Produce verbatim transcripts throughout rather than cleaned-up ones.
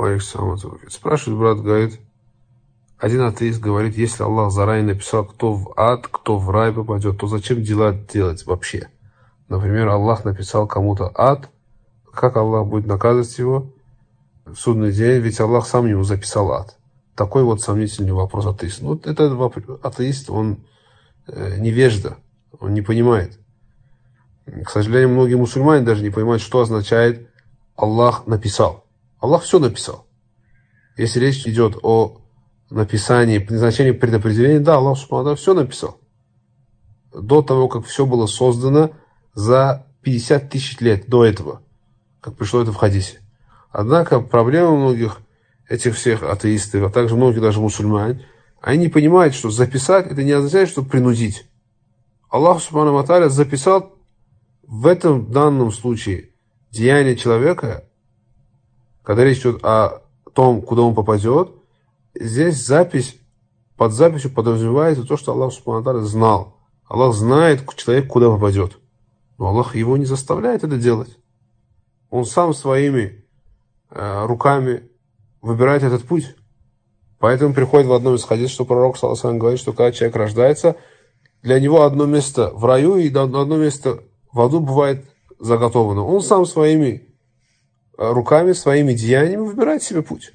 Спрашивает брат, говорит, один атеист говорит, если Аллах заранее написал, кто в ад, кто в рай попадет, то зачем дела делать вообще? Например, Аллах написал кому-то ад, как Аллах будет наказывать его в судный день, ведь Аллах сам ему записал ад. Такой вот сомнительный вопрос атеист. Ну, вот этот атеист, он э, невежда, он не понимает. К сожалению, многие мусульмане даже не понимают, что означает Аллах написал. Аллах все написал. Если речь идет о написании, назначении предопределения, да, Аллах субхану все написал. До того, как все было создано за пятьдесят тысяч лет до этого, как пришло это в хадисе. Однако проблема многих этих всех атеистов, а также многих даже мусульман, они не понимают, что записать это не означает, что принудить. Аллах субхану ва тааля записал в этом данном случае деяние человека, когда речь идет о том, куда он попадет. Здесь запись, под записью подразумевается то, что Аллах субхану ва тааля знал. Аллах знает человек, куда попадет. Но Аллах его не заставляет это делать. Он сам своими э, руками выбирает этот путь. Поэтому приходит в одном из хадисов, что пророк саллаллаху алейхи ва саллям говорит, что когда человек рождается, для него одно место в раю и одно место в аду бывает заготовано. Он сам своими руками, своими деяниями выбирает себе путь.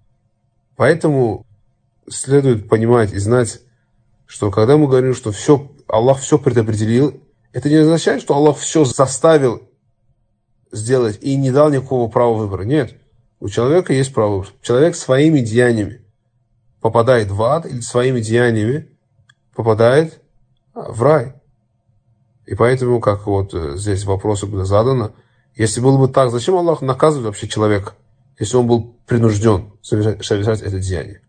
Поэтому следует понимать и знать, что когда мы говорим, что все, Аллах все предопределил, это не означает, что Аллах все заставил сделать и не дал никакого права выбора. Нет. У человека есть право выбора. Человек своими деяниями попадает в ад или своими деяниями попадает в рай. И поэтому, как вот здесь вопросы были заданы, если было бы так, зачем Аллах наказывает вообще человека, если он был принужден совершать, совершать это деяние?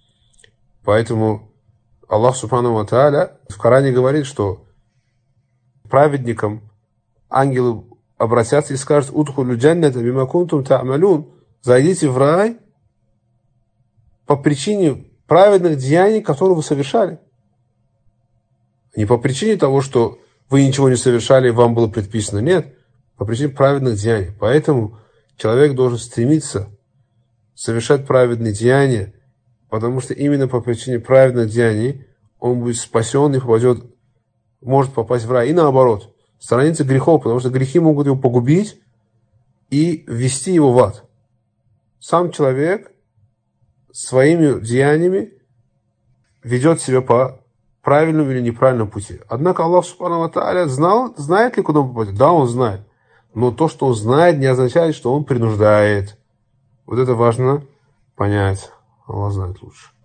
Поэтому Аллах субхану ва тааля в Коране говорит, что праведникам ангелы обратятся и скажут: «Удхулю джанната бима кунтум та'малун», зайдите в рай по причине праведных деяний, которые вы совершали. Не по причине того, что вы ничего не совершали, и вам было предписано. Нет, по причине праведных деяний. Поэтому человек должен стремиться совершать праведные деяния, потому что именно по причине праведных деяний он будет спасен и попадет, может попасть в рай. И наоборот, сторониться грехов, потому что грехи могут его погубить и ввести его в ад. Сам человек своими деяниями ведет себя по правильному или неправильному пути. Однако Аллах субхану ва тааля знал, знает ли, куда он попадет? Да, он знает. Но то, что он знает, не означает, что он принуждает. Вот это важно понять. Аллах знает лучше.